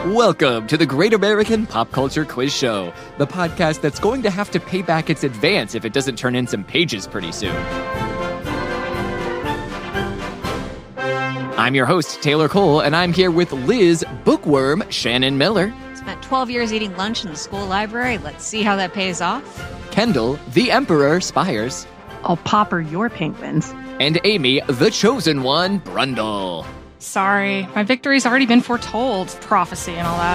Welcome to the Great American Pop Culture Quiz Show, the podcast that's going to have to pay back its advance if it doesn't turn in some pages pretty soon. I'm your host, Taylor Cole, and I'm here with Liz Bookworm Shannon Miller. Spent 12 years eating lunch in the school library. Let's see how that pays off. Kendall, the Emperor Spires. I'll popper your penguins. And Amy, the Chosen One Brundle. Sorry, my victory's already been foretold. Prophecy and all that.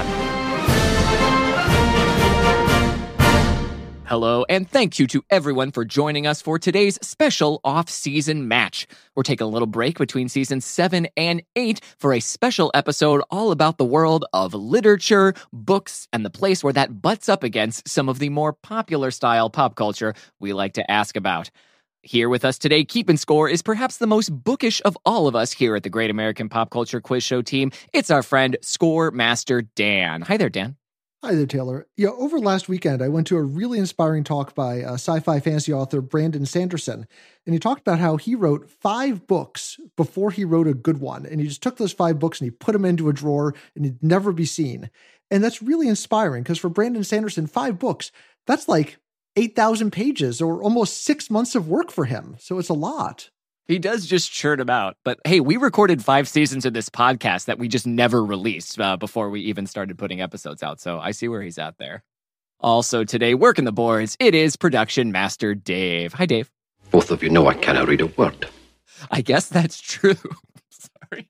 Hello, and thank you to everyone for joining us for today's special off-season match. We're taking a little break between seasons 7 and 8 for a special episode all about the world of literature, books, and the place where that butts up against some of the more popular style pop culture we like to ask about. Here with us today, keeping score, is perhaps the most bookish of all of us here at the Great American Pop Culture Quiz Show team. It's our friend, Score Master Dan. Hi there, Dan. Hi there, Taylor. Yeah, over last weekend, I went to a really inspiring talk by sci-fi fantasy author Brandon Sanderson, and he talked about how he wrote 5 books before he wrote a good one, and he just took those 5 books and he put them into a drawer, and he'd never be seen. And that's really inspiring, because for Brandon Sanderson, 5 books, that's like 8,000 pages or almost 6 months of work for him. So it's a lot. He does just churn them out. But hey, we recorded 5 seasons of this podcast that we just never released before we even started putting episodes out. So I see where he's at there. Also today, working the boards, it is production master Dave. Hi, Dave. Both of you know I cannot read a word. I guess that's true. Sorry.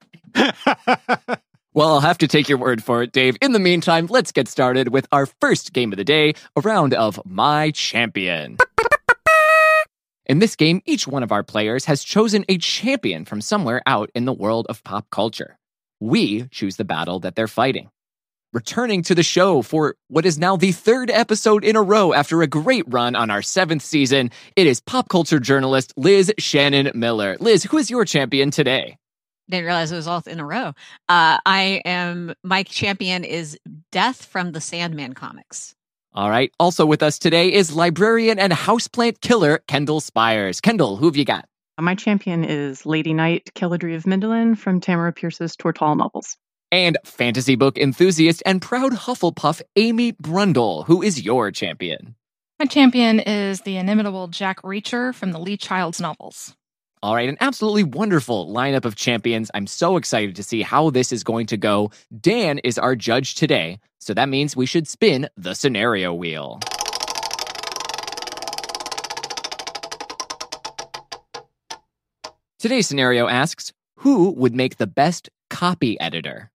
Well, I'll have to take your word for it, Dave. In the meantime, let's get started with our first game of the day, a round of My Champion. In this game, each one of our players has chosen a champion from somewhere out in the world of pop culture. We choose the battle that they're fighting. Returning to the show for what is now the 3rd episode in a row after a great run on our 7th season, it is pop culture journalist Liz Shannon Miller. Liz, who is your champion today? Didn't realize it was all in a row. My champion is Death from the Sandman comics. All right. Also with us today is librarian and houseplant killer Kendall Spires. Kendall, who have you got? My champion is Lady Knight, Killadry of Mindolin from Tamara Pierce's Tortall novels. And fantasy book enthusiast and proud Hufflepuff Amy Brundle, who is your champion? My champion is the inimitable Jack Reacher from the Lee Childs novels. All right, an absolutely wonderful lineup of champions. I'm so excited to see how this is going to go. Dan is our judge today, so that means we should spin the scenario wheel. Today's scenario asks, who would make the best copy editor?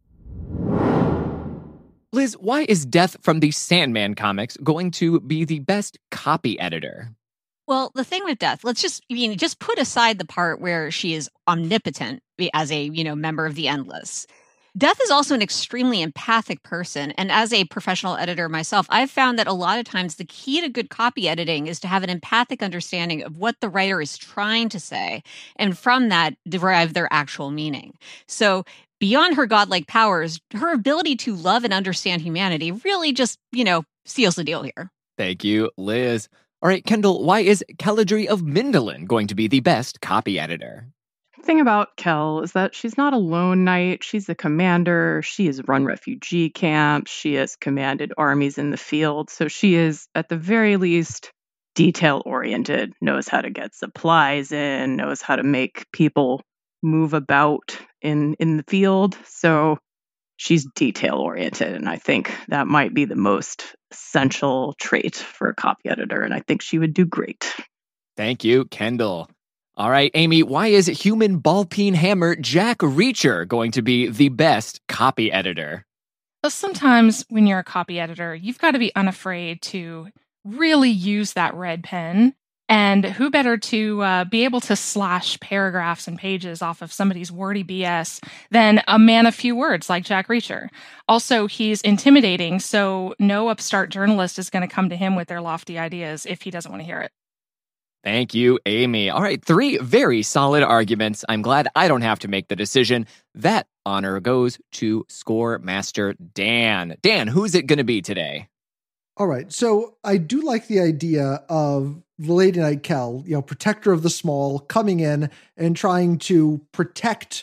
Liz, why is Death from the Sandman comics going to be the best copy editor? Well, the thing with Death, just put aside the part where she is omnipotent as a, member of the Endless. Death is also an extremely empathic person. And as a professional editor myself, I've found that a lot of times the key to good copy editing is to have an empathic understanding of what the writer is trying to say, and from that derive their actual meaning. So beyond her godlike powers, her ability to love and understand humanity really just, seals the deal here. Thank you, Liz. All right, Kendall, why is Killadry of Mindolin going to be the best copy editor? The thing about Kel is that she's not a lone knight. She's a commander. She has run refugee camps. She has commanded armies in the field. So she is, at the very least, detail-oriented, knows how to get supplies in, knows how to make people move about in the field. So she's detail-oriented, and I think that might be the most essential trait for a copy editor, and I think she would do great. Thank you, Kendall. All right, Amy, why is human ball-peen hammer Jack Reacher going to be the best copy editor? Well, sometimes when you're a copy editor, you've got to be unafraid to really use that red pen. And who better to be able to slash paragraphs and pages off of somebody's wordy BS than a man of few words like Jack Reacher. Also, he's intimidating, so no upstart journalist is going to come to him with their lofty ideas if he doesn't want to hear it. Thank you, Amy. All right, 3 very solid arguments. I'm glad I don't have to make the decision. That honor goes to Score Master Dan. Dan, who's it going to be today? All right. So I do like the idea of Lady Knight Kel, protector of the small, coming in and trying to protect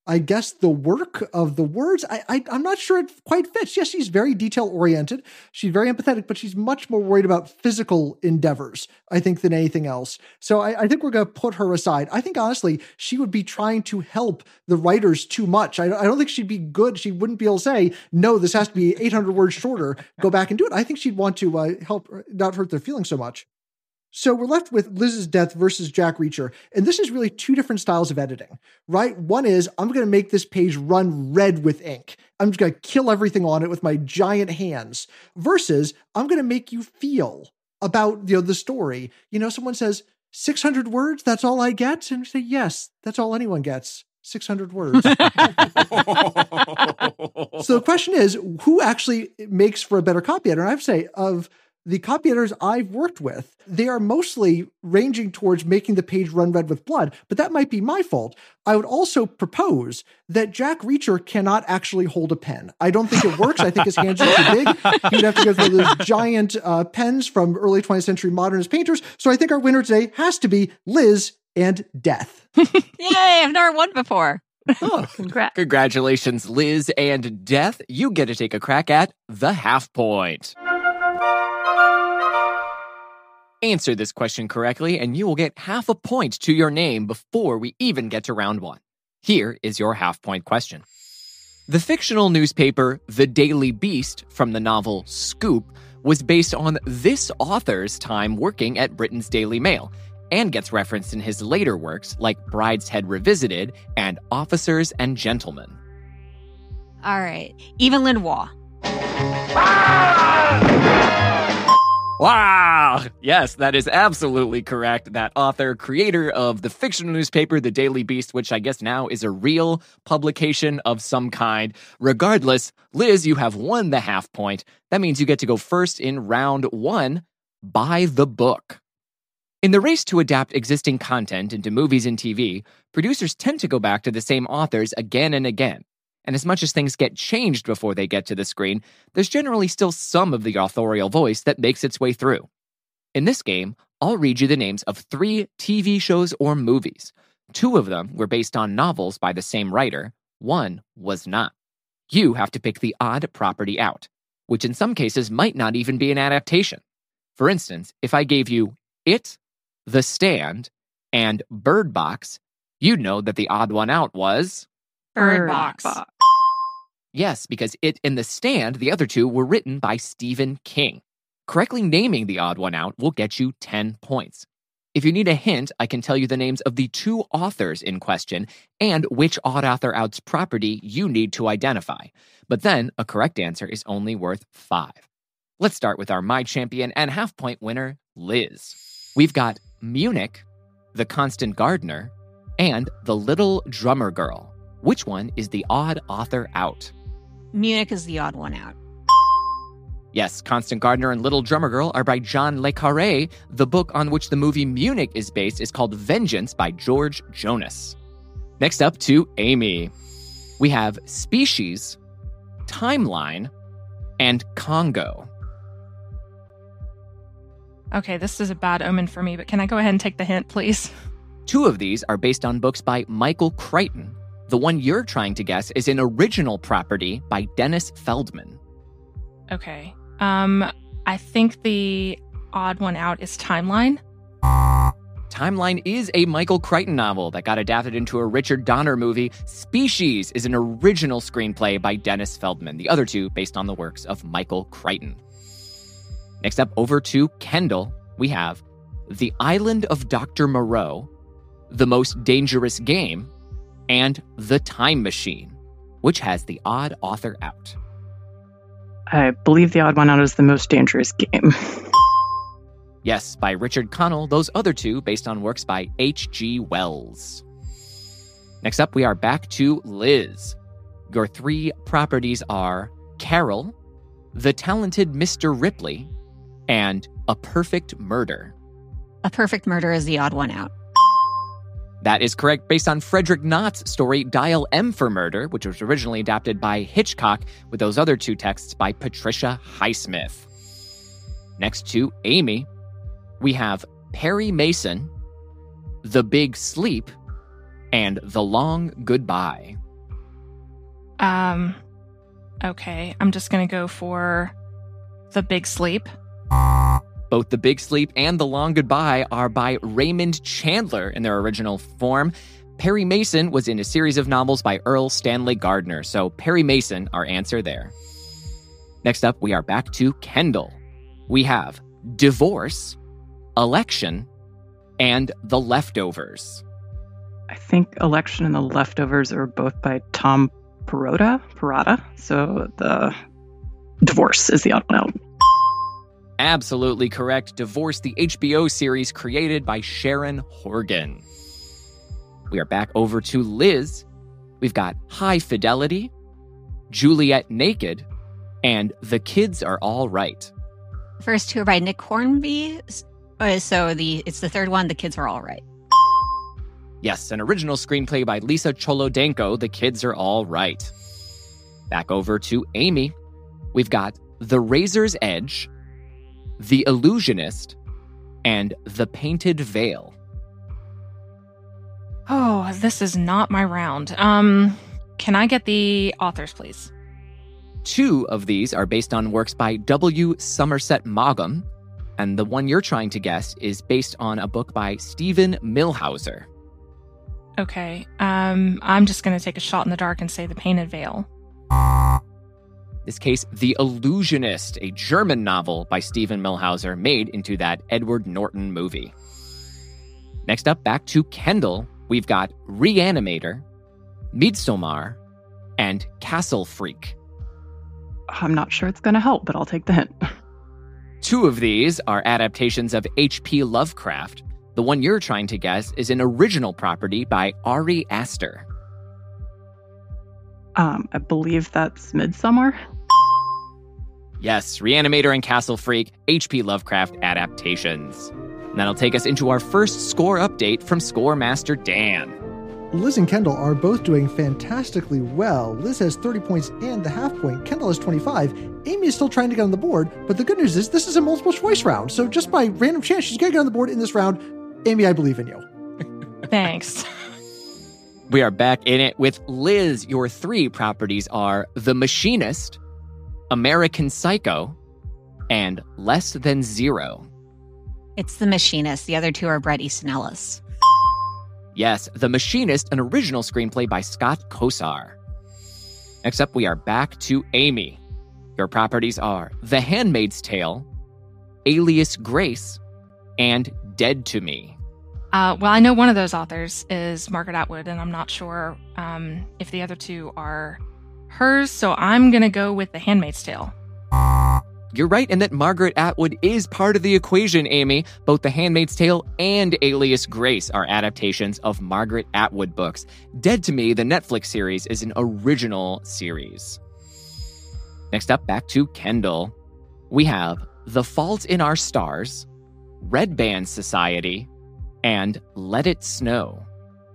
I guess the work of the words, I'm not sure it quite fits. Yes, she's very detail-oriented. She's very empathetic, but she's much more worried about physical endeavors, I think, than anything else. So I think we're going to put her aside. I think, honestly, she would be trying to help the writers too much. I don't think she'd be good. She wouldn't be able to say, no, this has to be 800 words shorter. Go back and do it. I think she'd want to help not hurt their feelings so much. So we're left with Liz's death versus Jack Reacher. And this is really two different styles of editing, right? One is, I'm going to make this page run red with ink. I'm just going to kill everything on it with my giant hands. Versus, I'm going to make you feel about the story. Someone says, 600 words, that's all I get? And you say, yes, that's all anyone gets. 600 words. So the question is, who actually makes for a better copy editor? And I have to say, of the copy editors I've worked with, they are mostly ranging towards making the page run red with blood, but that might be my fault. I would also propose that Jack Reacher cannot actually hold a pen. I don't think it works. I think his hands are too big. He'd have to go through those giant pens from early 20th century modernist painters. So I think our winner today has to be Liz and Death. Yay, I've never won before. Oh, Congrats. congratulations, Liz and Death. You get to take a crack at the half point. Answer this question correctly, and you will get half a point to your name before we even get to round one. Here is your half-point question. The fictional newspaper The Daily Beast from the novel Scoop was based on this author's time working at Britain's Daily Mail and gets referenced in his later works like Brideshead Revisited and Officers and Gentlemen. All right. Evelyn Waugh. Wow! Yes, that is absolutely correct. That author, creator of the fictional newspaper, The Daily Beast, which I guess now is a real publication of some kind. Regardless, Liz, you have won the half point. That means you get to go first in round one. By the book. In the race to adapt existing content into movies and TV, producers tend to go back to the same authors again and again. And as much as things get changed before they get to the screen, there's generally still some of the authorial voice that makes its way through. In this game, I'll read you the names of 3 TV shows or movies. 2 of them were based on novels by the same writer. 1 was not. You have to pick the odd property out, which in some cases might not even be an adaptation. For instance, if I gave you It, The Stand, and Bird Box, you'd know that the odd one out was... Bird Box. Yes, because It and The Stand, the other 2, were written by Stephen King. Correctly naming the odd one out will get you 10 points. If you need a hint, I can tell you the names of the 2 authors in question and which odd author out's property you need to identify. But then, a correct answer is only worth 5. Let's start with our My Champion and half-point winner, Liz. We've got Munich, The Constant Gardener, and The Little Drummer Girl. Which one is the odd author out? Munich is the odd one out. Yes, Constant Gardener and Little Drummer Girl are by John Le Carré. The book on which the movie Munich is based is called Vengeance by George Jonas. Next up to Amy. We have Species, Timeline, and Congo. Okay, this is a bad omen for me, but can I go ahead and take the hint, please? 2 of these are based on books by Michael Crichton. The one you're trying to guess is an original property by Dennis Feldman. Okay. I think the odd one out is Timeline. Timeline is a Michael Crichton novel that got adapted into a Richard Donner movie. Species is an original screenplay by Dennis Feldman, the other 2 based on the works of Michael Crichton. Next up, over to Kendall, we have The Island of Dr. Moreau, The Most Dangerous Game, and The Time Machine. Which has the odd author out? I believe the odd one out is The Most Dangerous Game. Yes, by Richard Connell, those other 2 based on works by H.G. Wells. Next up, we are back to Liz. Your 3 properties are Carol, The Talented Mr. Ripley, and A Perfect Murder. A Perfect Murder is the odd one out. That is correct, based on Frederick Knott's story Dial M for Murder, which was originally adapted by Hitchcock, with those other 2 texts by Patricia Highsmith. Next to Amy, we have Perry Mason, The Big Sleep, and The Long Goodbye. Okay, I'm just going to go for The Big Sleep. Both The Big Sleep and The Long Goodbye are by Raymond Chandler in their original form. Perry Mason was in a series of novels by Earl Stanley Gardner, so Perry Mason, our answer there. Next up, we are back to Kendall. We have Divorce, Election, and The Leftovers. I think Election and The Leftovers are both by Tom Perrotta. So the Divorce is the odd one out. Absolutely correct. Divorce, the HBO series created by Sharon Horgan. We are back over to Liz. We've got High Fidelity, Juliet Naked, and The Kids Are All Right. First two are by Nick Hornby. So it's the third one, The Kids Are All Right. Yes, an original screenplay by Lisa Cholodenko, The Kids Are All Right. Back over to Amy. We've got The Razor's Edge, The Illusionist, and The Painted Veil. Oh, this is not my round. Can I get the authors, please? Two of these are based on works by W. Somerset Maugham, and the one you're trying to guess is based on a book by Stephen Millhauser. Okay, I'm just going to take a shot in the dark and say The Painted Veil. In this case, The Illusionist, a German novel by Stephen Millhauser made into that Edward Norton movie. Next up, back to Kendall, we've got Reanimator, Midsommar, and Castle Freak. I'm not sure it's going to help, but I'll take the hint. Two of these are adaptations of H.P. Lovecraft. The one you're trying to guess is an original property by Ari Aster. I believe that's Midsommar. Yes, Reanimator and Castle Freak, H.P. Lovecraft adaptations. And that'll take us into our first score update from Score Master Dan. Liz and Kendall are both doing fantastically well. Liz has 30 points and the half point. Kendall has 25. Amy is still trying to get on the board, but the good news is this is a multiple choice round. So just by random chance, she's going to get on the board in this round. Amy, I believe in you. Thanks. We are back in it with Liz. Your three properties are The Machinist, American Psycho, and Less Than Zero. It's The Machinist. The other two are Bret Easton Ellis. Yes, The Machinist, an original screenplay by Scott Kosar. Next up, we are back to Amy. Your properties are The Handmaid's Tale, Alias Grace, and Dead to Me. Well, I know one of those authors is Margaret Atwood, and I'm not sure if the other two are hers, so I'm going to go with The Handmaid's Tale. You're right in that Margaret Atwood is part of the equation, Amy. Both The Handmaid's Tale and Alias Grace are adaptations of Margaret Atwood books. Dead to Me, the Netflix series, is an original series. Next up, back to Kendall. We have The Fault in Our Stars, Red Band Society, and Let It Snow.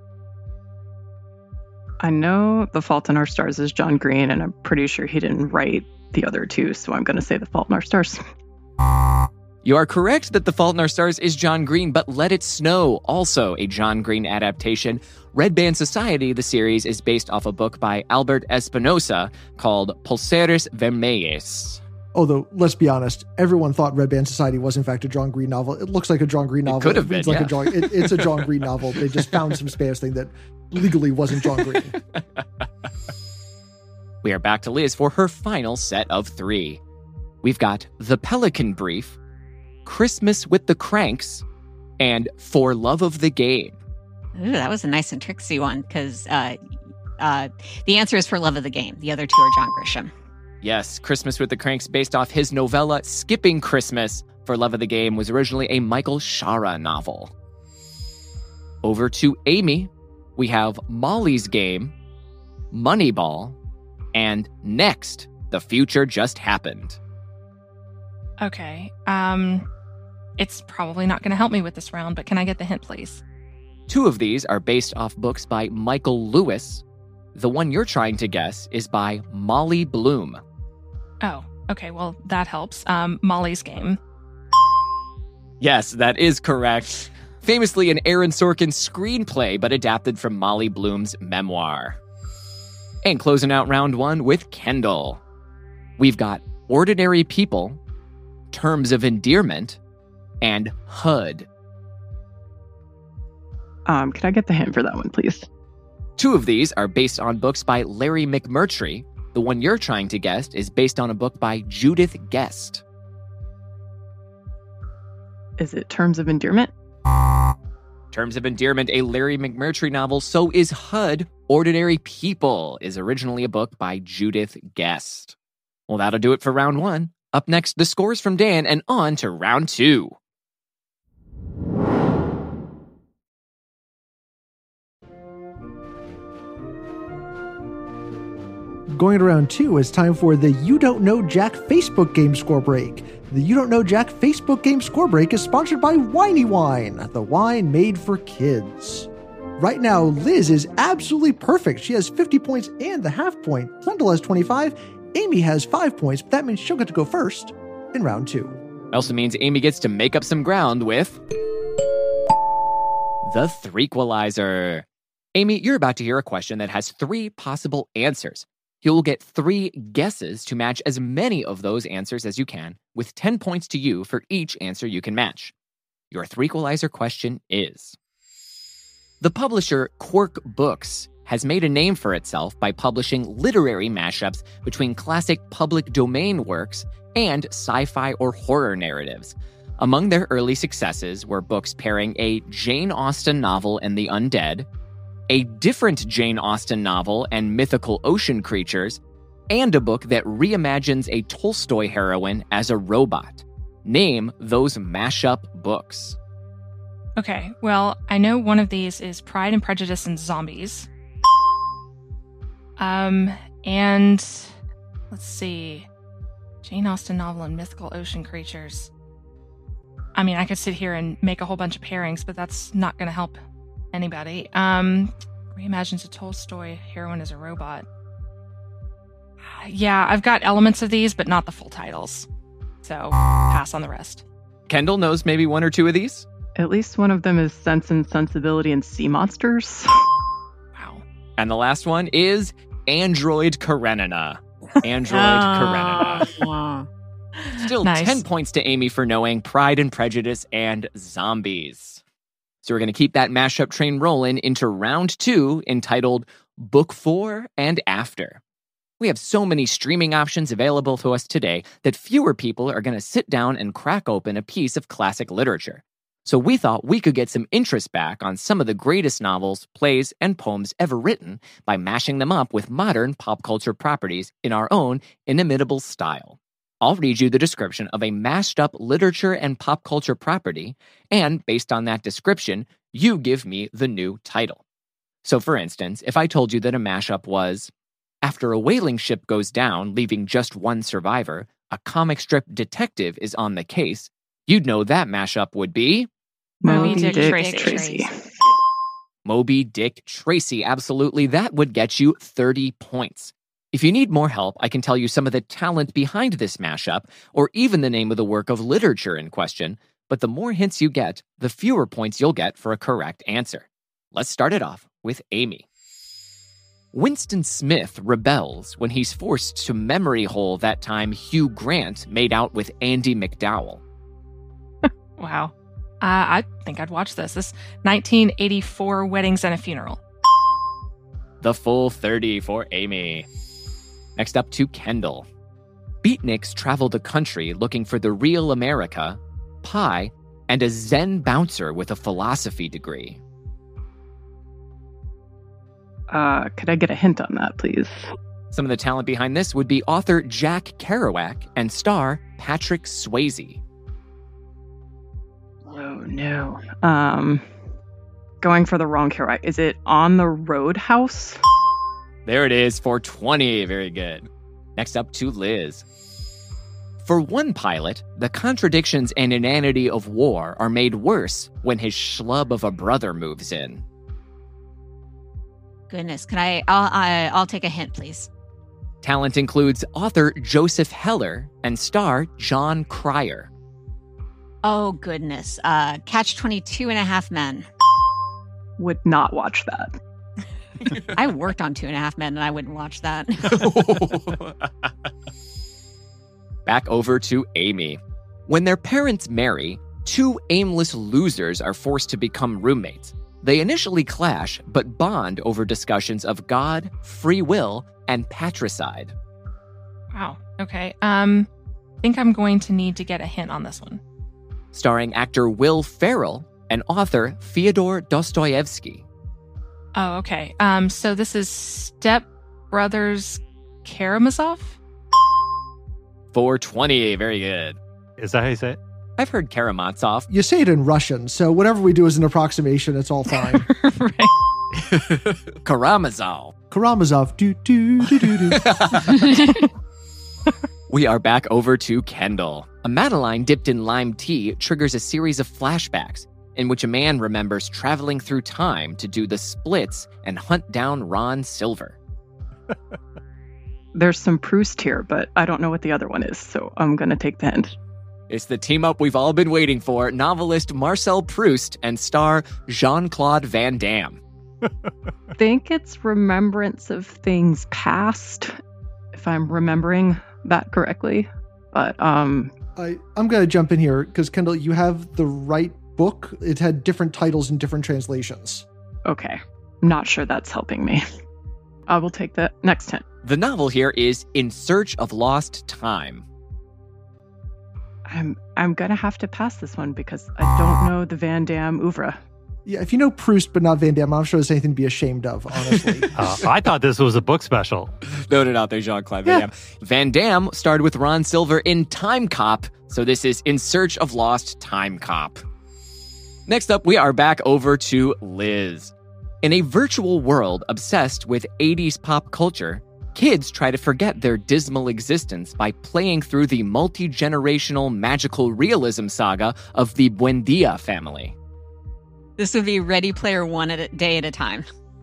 I know The Fault in Our Stars is John Green, and I'm pretty sure he didn't write the other two, so I'm going to say The Fault in Our Stars. You are correct that The Fault in Our Stars is John Green, but Let It Snow, also a John Green adaptation. Red Band Society, the series, is based off a book by Albert Espinosa called Pulseres Vermelhas. Although, let's be honest, everyone thought Red Band Society was in fact a John Green novel. It looks like a John Green novel. It could have been, yeah. It's a John Green novel. They just found some Spanish thing that legally wasn't John Green. We are back to Liz for her final set of three. We've got The Pelican Brief, Christmas with the Cranks, and For Love of the Game. Ooh, that was a nice and tricksy one, because the answer is For Love of the Game. The other two are John Grisham. Yes, Christmas with the Cranks, based off his novella Skipping Christmas. For Love of the Game was originally a Michael Shara novel. Over to Amy, we have Molly's Game, Moneyball, and Next, The Future Just Happened. Okay. It's probably not going to help me with this round, but can I get the hint, please? Two of these are based off books by Michael Lewis. The one you're trying to guess is by Molly Bloom. Oh, okay. Well, that helps. Molly's Game. Yes, that is correct. Famously an Aaron Sorkin screenplay, but adapted from Molly Bloom's memoir. And closing out round one with Kendall. We've got Ordinary People, Terms of Endearment, and HUD. Could I get the hint for that one, please? Two of these are based on books by Larry McMurtry. The one you're trying to guess is based on a book by Judith Guest. Is it Terms of Endearment? Terms of Endearment, a Larry McMurtry novel. So is HUD. Ordinary People is originally a book by Judith Guest. Well, that'll do it for round one. Up next, the scores from Dan, and on to round two. Going to round two, it's time for the You Don't Know Jack Facebook game score break. The You Don't Know Jack Facebook game score break is sponsored by Winey Wine, the wine made for kids. Right now, Liz is absolutely perfect. She has 50 points and the half point. Kendall has 25. Amy has 5 points, but that means she'll get to go first in round two. Also means Amy gets to make up some ground with the Threequalizer. Amy, you're about to hear a question that has 3 possible answers. You'll get 3 guesses to match as many of those answers as you can, with 10 points to you for each answer you can match. Your Threequalizer question is: the publisher Quirk Books has made a name for itself by publishing literary mashups between classic public domain works and sci-fi or horror narratives. Among their early successes were books pairing a Jane Austen novel and the undead, a different Jane Austen novel and mythical ocean creatures, and a book that reimagines a Tolstoy heroine as a robot. Name those mashup books. Okay, well, I know one of these is Pride and Prejudice and Zombies. And let's see. Jane Austen novel and mythical ocean creatures. I mean, I could sit here and make a whole bunch of pairings, but that's not going to help anybody. Reimagines a Tolstoy heroine as a robot. Yeah, I've got elements of these, but not the full titles. So, pass on the rest. Kendall knows maybe 1 or 2 of these? At least one of them is Sense and Sensibility and Sea Monsters. Wow. And the last one is Android Karenina. Android Karenina. Still Nice. 10 points to Amy for knowing Pride and Prejudice and Zombies. So we're going to keep that mashup train rolling into round 2, entitled Book 4 and After. We have so many streaming options available to us today that fewer people are going to sit down and crack open a piece of classic literature. So we thought we could get some interest back on some of the greatest novels, plays, and poems ever written by mashing them up with modern pop culture properties in our own inimitable style. I'll read you the description of a mashed up literature and pop culture property, and based on that description, you give me the new title. So for instance, if I told you that a mashup was, after a whaling ship goes down, leaving just one survivor, a comic strip detective is on the case, you'd know that mashup would be Moby Dick Tracy. Moby Dick Tracy. Absolutely. That would get you 30 points. If you need more help, I can tell you some of the talent behind this mashup, or even the name of the work of literature in question, but the more hints you get, the fewer points you'll get for a correct answer. Let's start it off with Amy. Winston Smith rebels when he's forced to memory hole that time Hugh Grant made out with Andie MacDowell. Wow. I think I'd watch this. This 1984 Weddings and a Funeral. The full 30 for Amy. Next up to Kendall. Beatniks travel the country looking for the real America, pie, and a Zen bouncer with a philosophy degree. Could I get a hint on that, please? Some of the talent behind this would be author Jack Kerouac and star Patrick Swayze. Oh, no. Going for the wrong Kerouac. Is it On the Roadhouse? There it is for 20. Very good. Next up to Liz. For one pilot, the contradictions and inanity of war are made worse when his schlub of a brother moves in. Goodness, I'll take a hint, please. Talent includes author Joseph Heller and star John Cryer. Oh, goodness. Catch 22 and a Half Men. Would not watch that. I worked on 2.5 Men and I wouldn't watch that. Back over to Amy. When their parents marry, two aimless losers are forced to become roommates. They initially clash, but bond over discussions of God, free will, and patricide. Wow. Okay. Think I'm going to need to get a hint on this one. Starring actor Will Ferrell and author Fyodor Dostoevsky. Oh, okay. So this is Step Brothers Karamazov? 420. Very good. Is that how you say it? I've heard Karamazov. You say it in Russian, so whatever we do is an approximation. It's all fine. Right. Karamazov. Karamazov. Do, do, do, do, do. We are back over to Kendall. A Madeline dipped in lime tea triggers a series of flashbacks in which a man remembers traveling through time to do the splits and hunt down Ron Silver. There's some Proust here, but I don't know what the other one is, so I'm going to take the hint. It's the team up we've all been waiting for, novelist Marcel Proust and star Jean-Claude Van Damme. I think it's Remembrance of Things Past, if I'm remembering that correctly. But I'm going to jump in here because, Kendall, you have the right book. It had different titles and different translations. okay, not sure that's helping me. I will take the next hint. The novel here is In Search of Lost Time. I'm going to have to pass this one because I don't know the Van Damme oeuvre. Yeah, if you know Proust but not Van Damme, I'm sure there's anything to be ashamed of, honestly. I thought this was a book special. No, there's Jean-Claude Van Damme. Van Damme starred with Ron Silver in Time Cop, so this is In Search of Lost Time Cop. Next up, we are back over to Liz. In a virtual world obsessed with 80s pop culture, kids try to forget their dismal existence by playing through the multi-generational magical realism saga of the Buendia family. This would be Ready Player One at a day at a time.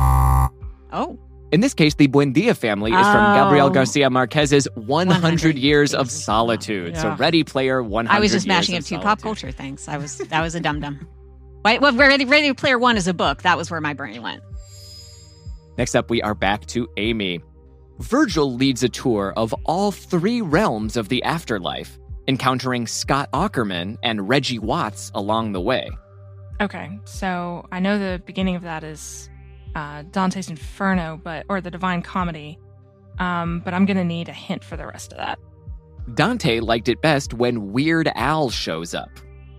Oh. In this case, the Buendia family is from Gabriel Garcia Marquez's 100 Years of Solitude. Yeah. So Ready Player 100 I was just Years mashing of up two pop Solitude. culture things. That was a dum-dum. Wait, well, Ready Player One is a book. That was where my brain went. Next up, we are back to Amy. Virgil leads a tour of all three realms of the afterlife, encountering Scott Aukerman and Reggie Watts along the way. Okay, so I know the beginning of that is Dante's Inferno, or the Divine Comedy, but I'm going to need a hint for the rest of that. Dante liked it best when Weird Al shows up.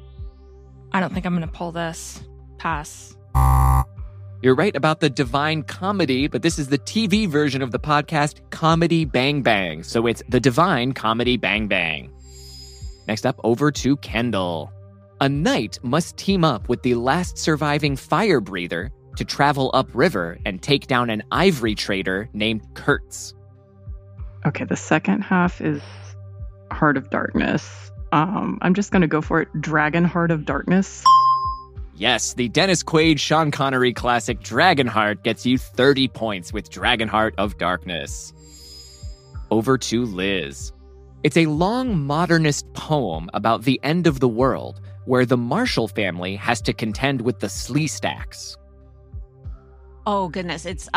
I don't think I'm going to pull this. Pass. You're right about the Divine Comedy, but this is the TV version of the podcast Comedy Bang Bang, so it's the Divine Comedy Bang Bang. Next up, over to Kendall. A knight must team up with the last surviving fire breather to travel upriver and take down an ivory trader named Kurtz. Okay, the second half is Heart of Darkness. I'm just going to go for it. Dragon Heart of Darkness. Yes, the Dennis Quaid, Sean Connery classic Dragonheart gets you 30 points with Dragonheart of Darkness. Over to Liz. It's a long modernist poem about the end of the world, where the Marshall family has to contend with the Sleestacks. Oh goodness, it's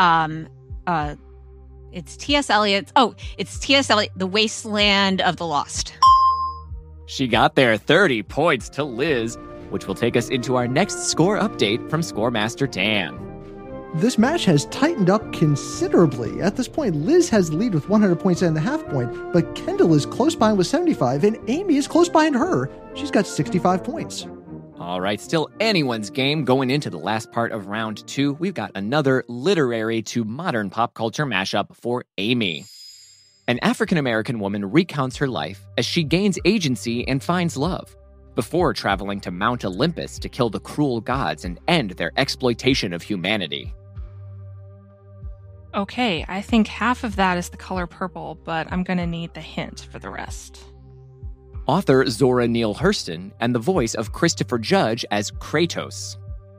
T.S. Eliot. Oh, it's T.S. Eliot, The Wasteland of the Lost. She got there, 30 points to Liz, which will take us into our next score update from Scoremaster Dan. This match has tightened up considerably. At this point, Liz has the lead with 100 points and a half point, but Kendall is close behind with 75, and Amy is close behind her. She's got 65 points. All right, still anyone's game going into the last part of round 2. We've got another literary to modern pop culture mashup for Amy. An African-American woman recounts her life as she gains agency and finds love, before traveling to Mount Olympus to kill the cruel gods and end their exploitation of humanity. Okay, I think half of that is The Color Purple, but I'm going to need the hint for the rest. Author Zora Neale Hurston and the voice of Christopher Judge as Kratos.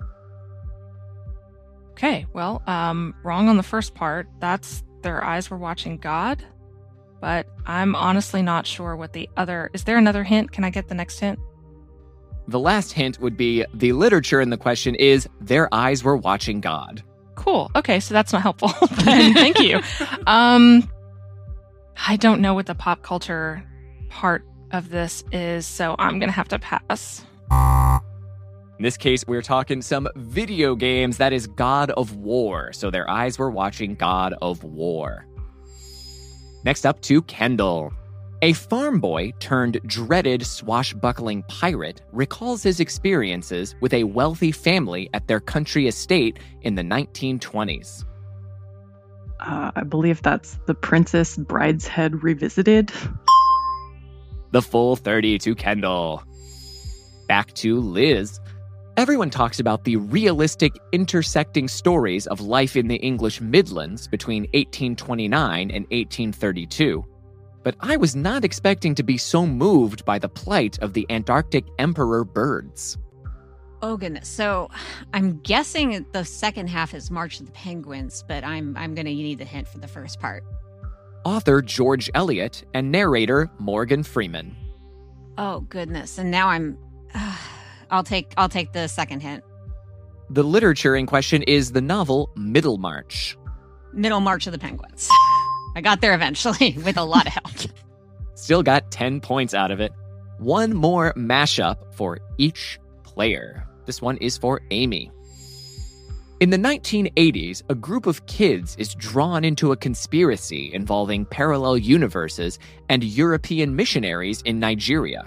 Okay, well, wrong on the first part. That's Their Eyes Were Watching God. But I'm honestly not sure what the other... Is there another hint? Can I get the next hint? The last hint would be the literature in the question is Their Eyes Were Watching God. cool. Okay, so that's not helpful. Then thank you. I don't know what the pop culture part of this is, so I'm going to have to pass. In this case, we're talking some video games. That is God of War. So their eyes were watching God of War. Next up to Kendall. A farm boy turned dreaded swashbuckling pirate recalls his experiences with a wealthy family at their country estate in the 1920s. I believe that's The Princess Brideshead Revisited. The full 30 to Kendall. Back to Liz. Everyone talks about the realistic intersecting stories of life in the English Midlands between 1829 and 1832. But I was not expecting to be so moved by the plight of the Antarctic emperor birds. Oh, goodness. So I'm guessing the second half is March of the Penguins, but I'm going to need the hint for the first part. Author George Eliot and narrator Morgan Freeman. Oh, goodness. And now I'll take the second hint. The literature in question is the novel Middlemarch. Middlemarch of the Penguins. I got there eventually with a lot of help. Still got 10 points out of it. One more mashup for each player. This one is for Amy. In the 1980s, a group of kids is drawn into a conspiracy involving parallel universes and European missionaries in Nigeria.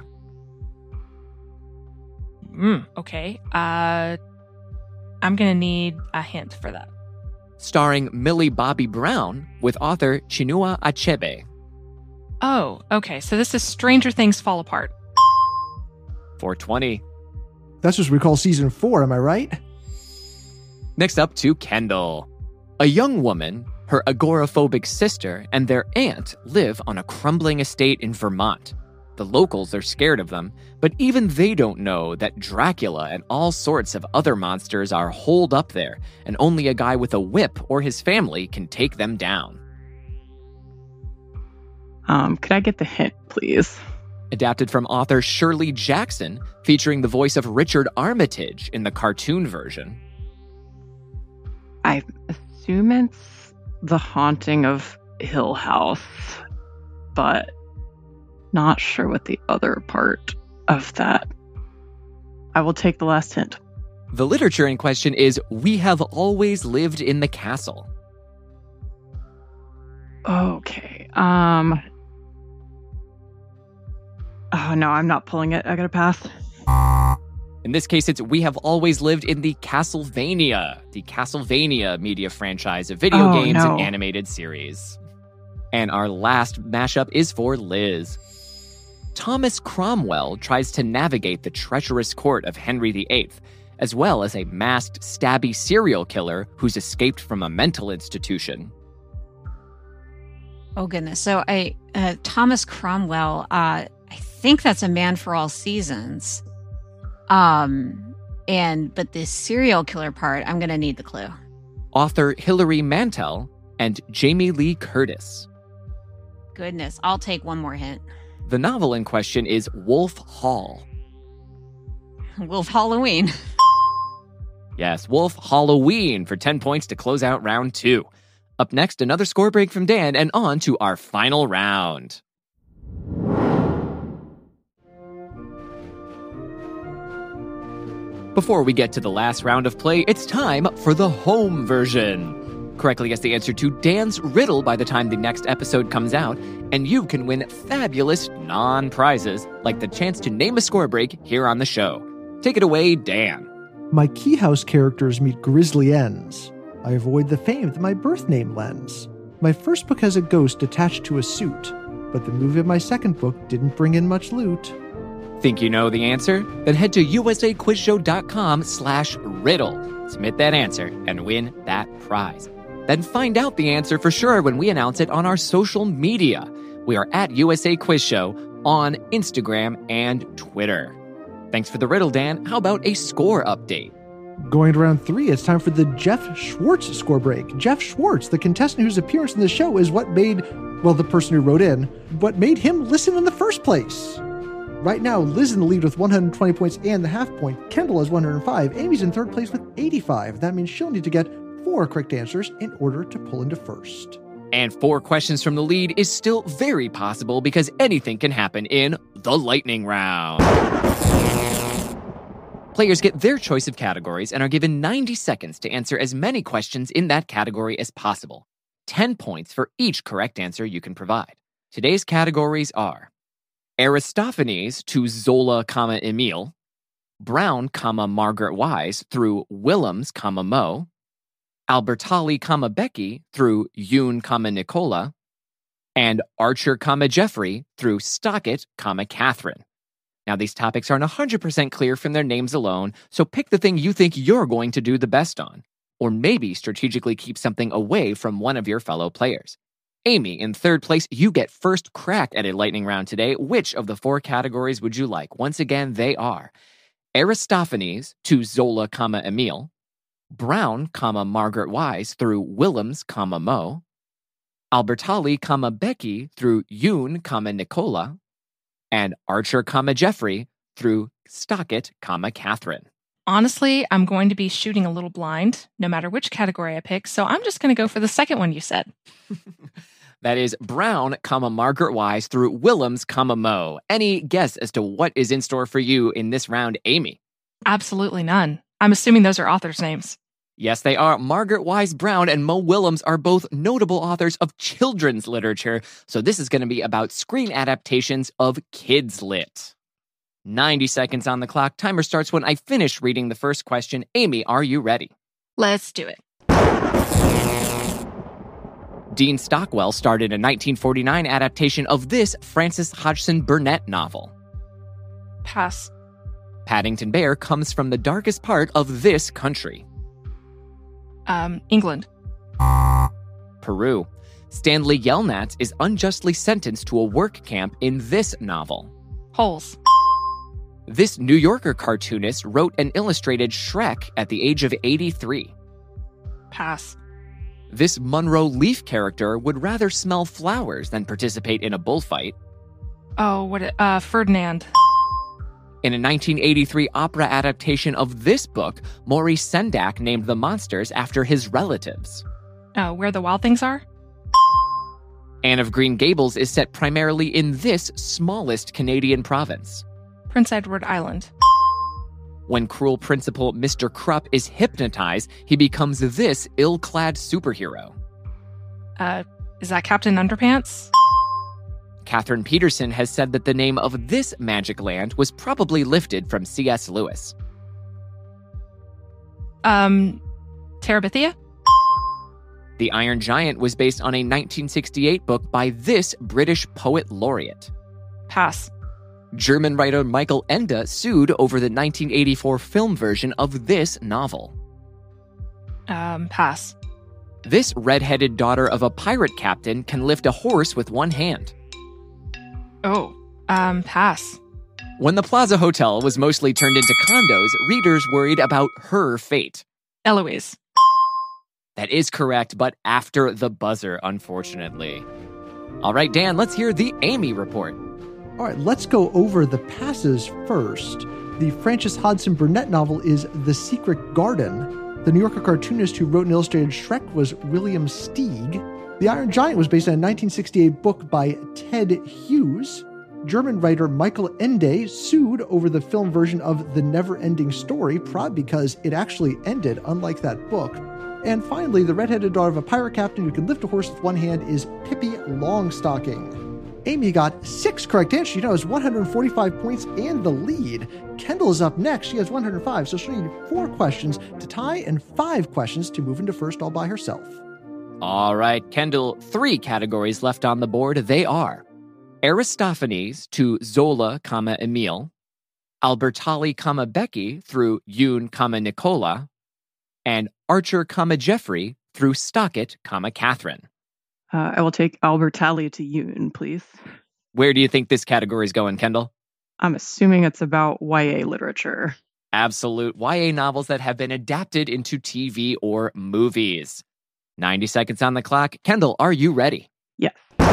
Okay. I'm going to need a hint for that. Starring Millie Bobby Brown with author Chinua Achebe. Oh, okay. So this is Stranger Things Fall Apart. 420. That's what we call season 4, am I right? Next up to Kendall. A young woman, her agoraphobic sister, and their aunt live on a crumbling estate in Vermont. The locals are scared of them, but even they don't know that Dracula and all sorts of other monsters are holed up there, and only a guy with a whip or his family can take them down. Could I get the hint, please? Adapted from author Shirley Jackson, featuring the voice of Richard Armitage in the cartoon version. I assume it's The Haunting of Hill House, but not sure what the other part of that. I will take the last hint. The literature in question is We Have Always Lived in the Castle. Okay. Oh, no, I'm not pulling it. I gotta pass. In this case, it's We Have Always Lived in the Castlevania media franchise of video games and animated series. And our last mashup is for Liz. Thomas Cromwell tries to navigate the treacherous court of Henry VIII, as well as a masked, stabby serial killer who's escaped from a mental institution. Oh, goodness. So Thomas Cromwell, I think that's A Man for All Seasons. But the serial killer part, I'm going to need the clue. Author Hilary Mantel and Jamie Lee Curtis. Goodness. I'll take one more hint. The novel in question is Wolf Hall. Wolf Halloween. Yes, Wolf Halloween for 10 points to close out round 2. Up next, another score break from Dan and on to our final round. Before we get to the last round of play, it's time for the home version. Correctly guess the answer to Dan's riddle by the time the next episode comes out, and you can win fabulous non-prizes like the chance to name a score break here on the show. Take it away, Dan. My Key House characters meet grisly ends. I avoid the fame that my birth name lends. My first book has a ghost attached to a suit, but the movie of my second book didn't bring in much loot. Think you know the answer? Then head to usaquizshow.com/riddle. Submit that answer and win that prize. Then find out the answer for sure when we announce it on our social media. We are at USA Quiz Show on Instagram and Twitter. Thanks for the riddle, Dan. How about a score update? Going to round 3, it's time for the Jeff Schwartz score break. Jeff Schwartz, the contestant whose appearance in the show is what made, the person who wrote in, what made him listen in the first place. Right now, Liz in the lead with 120 points and the half point. Kendall has 105. Amy's in third place with 85. That means she'll need to get 4 4 correct answers in order to pull into first. And 4 questions from the lead is still very possible because anything can happen in the lightning round. Players get their choice of categories and are given 90 seconds to answer as many questions in that category as possible. 10 points for each correct answer you can provide. Today's categories are Aristophanes to Zola, Emile, Brown, Margaret Wise through Willems, Moe, Albertalli, Becky through Yoon, Nicola, and Archer, Jeffrey through Stockett, Catherine. Now, these topics aren't 100% clear from their names alone, so pick the thing you think you're going to do the best on, or maybe strategically keep something away from one of your fellow players. Amy, in third place, you get first crack at a lightning round today. Which of the 4 categories would you like? Once again, they are Aristophanes to Zola, Emile, Brown, Margaret Wise through Willems, Moe, Albertalli, Becky through Yoon, Nicola, and Archer, Jeffrey through Stockett, Catherine. Honestly, I'm going to be shooting a little blind, no matter which category I pick, so I'm just going to go for the second one you said. That is Brown, Margaret Wise through Willems, Moe. Any guess as to what is in store for you in this round, Amy? Absolutely none. I'm assuming those are authors' names. Yes, they are. Margaret Wise Brown and Mo Willems are both notable authors of children's literature, so this is going to be about screen adaptations of kids' lit. 90 seconds on the clock. Timer starts when I finish reading the first question. Amy, are you ready? Let's do it. Dean Stockwell started a 1949 adaptation of this Frances Hodgson Burnett novel. Pass. Paddington Bear comes from the darkest part of this country. England. Peru. Stanley Yelnats is unjustly sentenced to a work camp in this novel. Holes. This New Yorker cartoonist wrote and illustrated Shrek at the age of 83. Pass. This Monroe Leaf character would rather smell flowers than participate in a bullfight. Ferdinand. In a 1983 opera adaptation of this book, Maurice Sendak named the monsters after his relatives. Where the Wild Things Are? Anne of Green Gables is set primarily in this smallest Canadian province. Prince Edward Island. When cruel principal Mr. Krupp is hypnotized, he becomes this ill-clad superhero. Is that Captain Underpants? Catherine Peterson has said that the name of this magic land was probably lifted from C.S. Lewis. Terabithia? The Iron Giant was based on a 1968 book by this British poet laureate. Pass. German writer Michael Ende sued over the 1984 film version of this novel. Pass. This red-headed daughter of a pirate captain can lift a horse with one hand. Pass. When the Plaza Hotel was mostly turned into condos, readers worried about her fate. Eloise. That is correct, but after the buzzer, unfortunately. All right, Dan, let's hear the Amy report. All right, let's go over the passes first. The Frances Hodgson Burnett novel is The Secret Garden. The New Yorker cartoonist who wrote and illustrated Shrek was William Steig. The Iron Giant was based on a 1968 book by Ted Hughes. German writer Michael Ende sued over the film version of The Never-Ending Story, probably because it actually ended, unlike that book. And finally, the red-headed daughter of a pirate captain who can lift a horse with one hand is Pippi Longstocking. Amy got 6 correct answers. She now has 145 points and the lead. Kendall is up next. She has 105, so she'll need 4 questions to tie and 5 questions to move into first all by herself. All right, Kendall, 3 categories left on the board. They are Aristophanes to Zola, Emile, Albertalli, Becky through Yoon, Nicola, and Archer, Jeffrey through Stockett, Catherine. I will take Albertalli to Yoon, please. Where do you think this category is going, Kendall? I'm assuming it's about YA literature. Absolute YA novels that have been adapted into TV or movies. 90 seconds on the clock. Kendall, are you ready? Yes.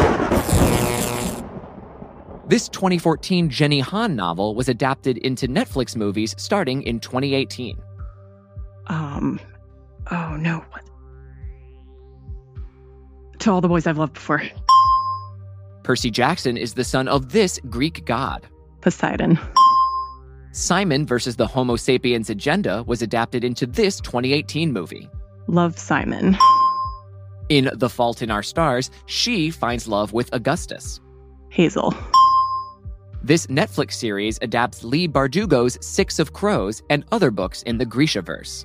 This 2014 Jenny Han novel was adapted into Netflix movies starting in 2018. Oh no. What? To All the Boys I've Loved Before. Percy Jackson is the son of this Greek god. Poseidon. Simon versus the Homo sapiens agenda was adapted into this 2018 movie. Love, Simon. In The Fault in Our Stars, she finds love with Augustus. Hazel. This Netflix series adapts Lee Bardugo's Six of Crows and other books in the Grishaverse.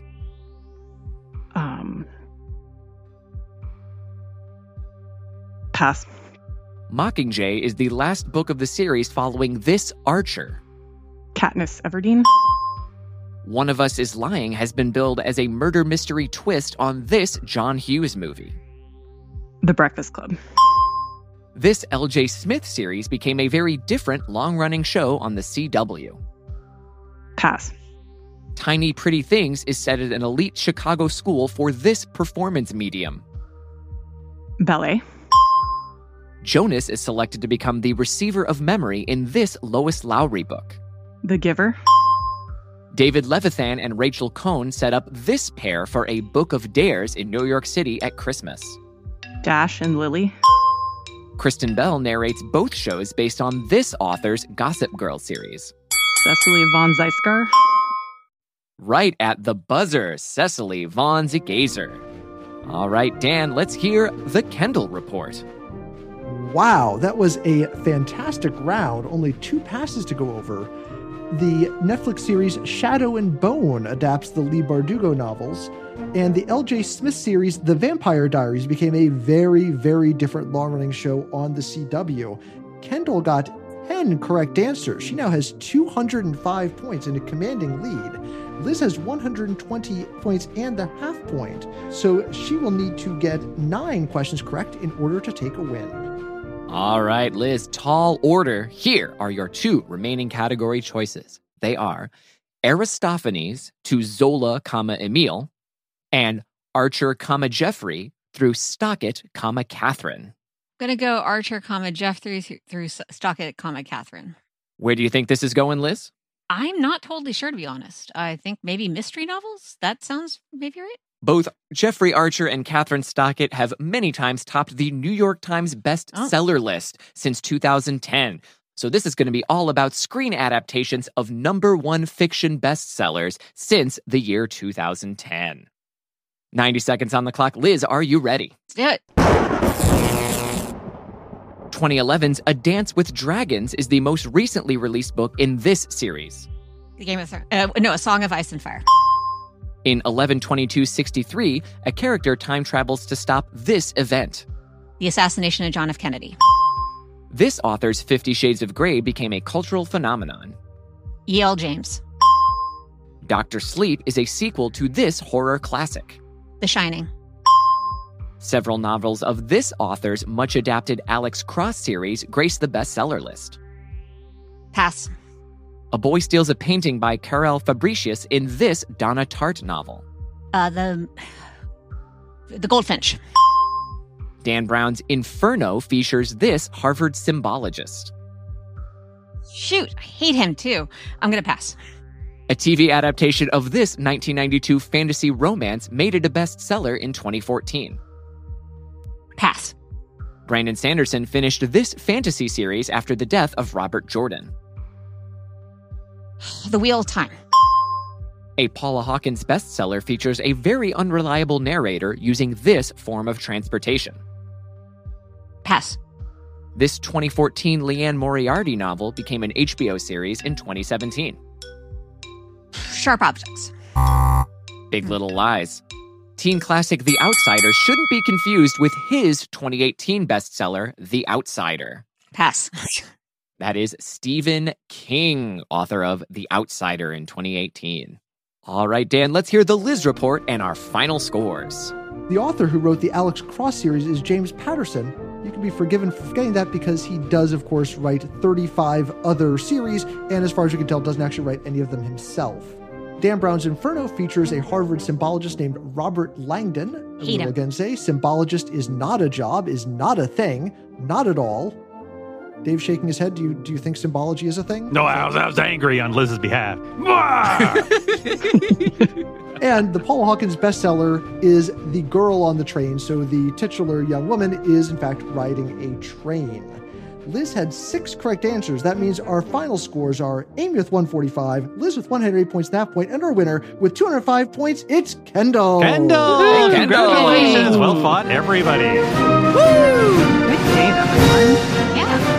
Pass. Mockingjay is the last book of the series following this Archer. Katniss Everdeen. One of Us is Lying has been billed as a murder mystery twist on this John Hughes movie. The Breakfast Club. This L.J. Smith series became a very different long-running show on the CW. Pass. Tiny Pretty Things is set at an elite Chicago school for this performance medium. Ballet. Jonas is selected to become the receiver of memory in this Lois Lowry book. The Giver. David Levithan and Rachel Cohn set up this pair for a Book of Dares in New York City at Christmas. Dash and Lily. Kristen Bell narrates both shows based on this author's Gossip Girl series. Cecily von Zeisker. Right at the buzzer, Cecily von Zeisker. All right, Dan, let's hear the Kendall Report. Wow, that was a fantastic round. Only 2 passes to go over. The Netflix series Shadow and Bone adapts the Lee Bardugo novels, and the L.J. Smith series The Vampire Diaries became a very, very different long-running show on the CW. Kendall got 10 correct answers. She now has 205 points in a commanding lead. Liz has 120 points and the half point, so she will need to get 9 questions correct in order to take a win. All right, Liz, tall order. Here are your 2 remaining category choices. They are Aristophanes to Zola, Emile, and Archer, Jeffrey through Stockett, Catherine. I'm going to go Archer, Jeffrey through Stockett, Catherine. Where do you think this is going, Liz? I'm not totally sure, to be honest. I think maybe mystery novels? That sounds maybe right. Both Jeffrey Archer and Catherine Stockett have many times topped the New York Times bestseller list since 2010. So this is going to be all about screen adaptations of #1 fiction bestsellers since the year 2010. 90 seconds on the clock. Liz, are you ready? Let's do it. 2011's A Dance with Dragons is the most recently released book in this series. The Game of A Song of Ice and Fire. In 11/22/63, a character time travels to stop this event. The assassination of John F. Kennedy. This author's 50 Shades of Grey became a cultural phenomenon. E.L. James. Dr. Sleep is a sequel to this horror classic. The Shining. Several novels of this author's much-adapted Alex Cross series grace the bestseller list. Pass. A boy steals a painting by Karel Fabricius in this Donna Tartt novel. The Goldfinch. Dan Brown's Inferno features this Harvard symbologist. Shoot, I hate him too. I'm going to pass. A TV adaptation of this 1992 fantasy romance made it a bestseller in 2014. Pass. Brandon Sanderson finished this fantasy series after the death of Robert Jordan. The Wheel of Time. A Paula Hawkins bestseller features a very unreliable narrator using this form of transportation. Pass. This 2014 Leanne Moriarty novel became an HBO series in 2017. Sharp Objects. Big Little Lies. Teen classic The Outsider shouldn't be confused with his 2018 bestseller, The Outsider. Pass. That is Stephen King, author of The Outsider in 2018. All right, Dan, let's hear the Liz Report and our final scores. The author who wrote the Alex Cross series is James Patterson. You can be forgiven for forgetting that because he does, of course, write 35 other series, and as far as you can tell, doesn't actually write any of them himself. Dan Brown's Inferno features a Harvard symbologist named Robert Langdon. Hate him. I will again say, symbologist is not a job, is not a thing, not at all. Dave shaking his head. Do you think symbology is a thing? No, I was angry on Liz's behalf. And the Paul Hawkins bestseller is The Girl on the Train. So the titular young woman is, in fact, riding a train. Liz had 6 correct answers. That means our final scores are Amy with 145, Liz with 108 points at that point, and our winner with 205 points, it's Kendall. Kendall! Hey, Kendall! Congratulations! Well fought, everybody. Good game, everyone. Yeah.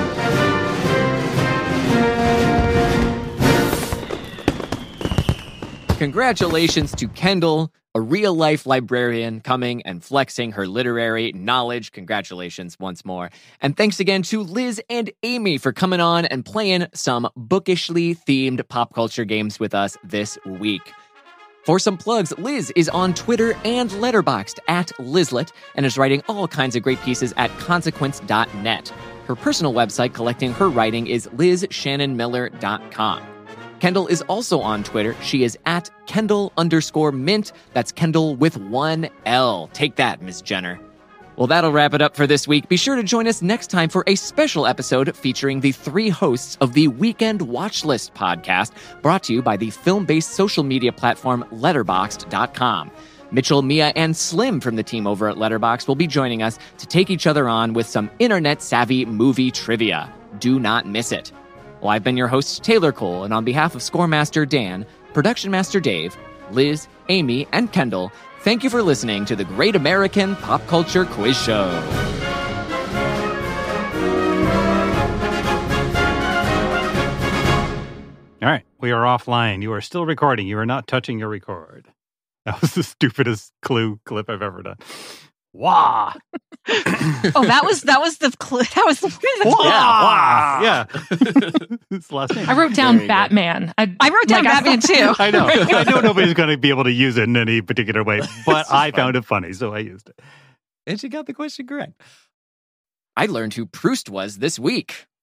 Congratulations to Kendall, a real-life librarian coming and flexing her literary knowledge. Congratulations once more. And thanks again to Liz and Amy for coming on and playing some bookishly themed pop culture games with us this week. For some plugs, Liz is on Twitter and Letterboxd at Lizlet and is writing all kinds of great pieces at consequence.net. Her personal website collecting her writing is lizshannonmiller.com. Kendall is also on Twitter. She is at Kendall_Mint. That's Kendall with 1 L. Take that, Miss Jenner. Well, that'll wrap it up for this week. Be sure to join us next time for a special episode featuring the 3 hosts of the Weekend Watchlist podcast, brought to you by the film-based social media platform Letterboxd.com. Mitchell, Mia, and Slim from the team over at Letterboxd will be joining us to take each other on with some internet-savvy movie trivia. Do not miss it. Well, I've been your host, Taylor Cole, and on behalf of Scoremaster Dan, Production Master Dave, Liz, Amy, and Kendall, thank you for listening to the Great American Pop Culture Quiz Show. All right, we are offline. You are still recording. You are not touching your record. That was the stupidest clue clip I've ever done. Wah! Oh, that was the clue. That was the Wah! Yeah. It's the last name. I wrote down Batman. I wrote down Batman too. I know. I know nobody's going to be able to use it in any particular way, but I found it funny, so I used it. And she got the question correct. I learned who Proust was this week.